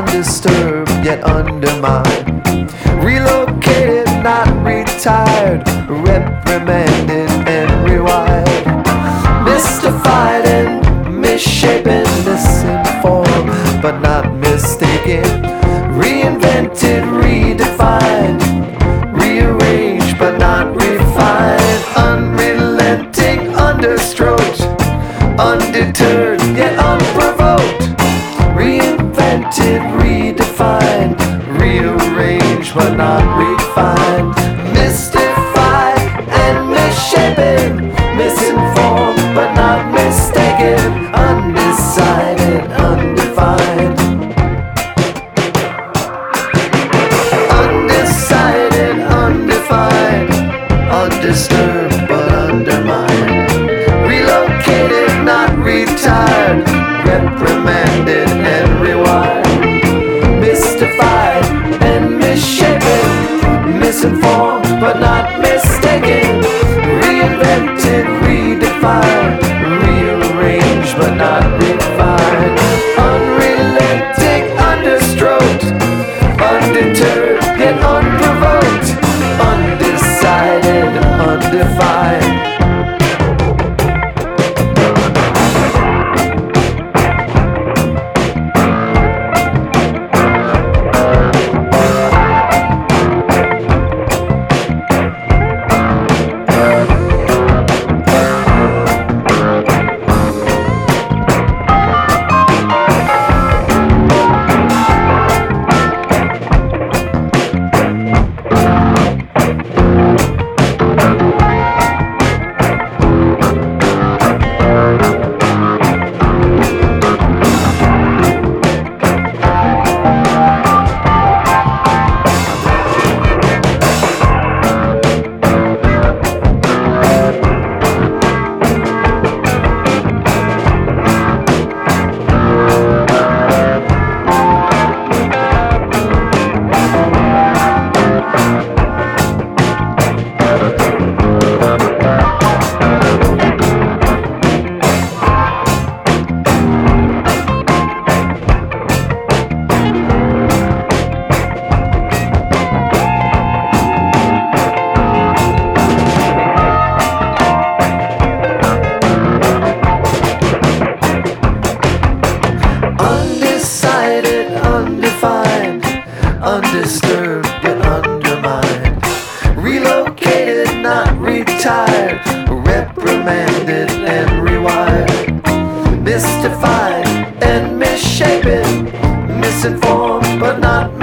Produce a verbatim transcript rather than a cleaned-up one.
undisturbed yet undermined, relocated, not retired, reprimanded and rewired, mystified and misshapen, misinformed but not mistaken, reinvented, redefined, rearranged but not refined, unrelenting, understroked, undeterred yet unprovoked, reinvented, redefined, rearranged but not refined, mystified and misshapen, misinformed but not mistaken, undecided, undefined, undecided, undefined, undisturbed but undermined, relocated, not retired, reprimanded and rewired, mystified and misshapen, misinformed but not mistaken, reinvented, redefined, rearranged but not refined, unrelenting, understroked, undeterred yet unprovoked, undecided, undefined. Undefined, undisturbed yet undermined, relocated, not retired, reprimanded and rewired, mystified and misshapen, misinformed but not